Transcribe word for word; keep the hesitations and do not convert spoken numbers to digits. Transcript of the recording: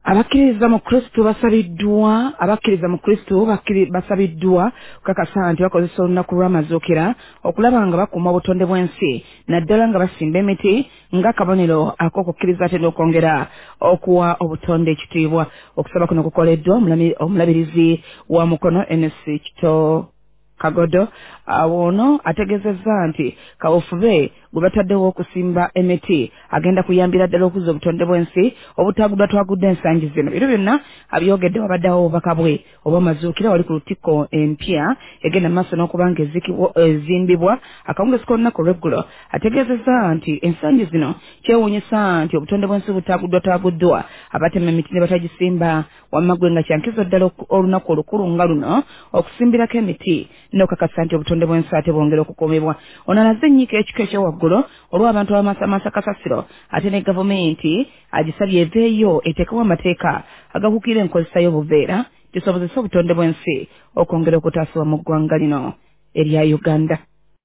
Abakkiriza mu Kristo basabiddwa abakkiriza mu Kristo bakkiri- basabiddwa kukakasa nti bakozesa olunaku lw'amazuukira okulaba nga bakuuma obutonde bw'ensi naddala nga basimba emiti ng'akabonero ak'okukkiriza ate n'okwongera okuwa obutonde ekitiibwa. Okusaba kuno kukoleddwa omulami- omulabirizi wa mukono N S Kito Kagodo awo ono ategezezza nti kawufube gwe bataddewo okusimba emiti agenda kuyambira ddala okuzza obutonde bw'ensi obutaguddwa twagudde ensangi zino. Ebyo byonna abyogedde wabaddewo obubaka bwe oba amazuukira wali ku lutikko empya egenda maaso n'okuba nga ezikibwa- ezimbibwa akawungezi k'olunaku olw'eggulo. Ategeezezza nti ensangi zino kyewuunyisa nti obutonde bw'ensi butaguddwa twaguddwa abatema emiti ne batagisimba wamma gwe nga kyankizo ddala oku- olunaku olukulu nga luno okusimbirako emiti n'okakasa nti obutonde bw'ensi ate bwongera okukuumibwa. Ono alaze ennyika ekika ekyowaggulu olw'abantu abamasamasa kasasiro ate ne gavumenti agisabye eveeyo eteekewo amateeka agakuukira enkozesa y'obuveera kisobozese obutonde bw'ensi okwongera okutaasibwa mu ggwanga lino erya Uganda.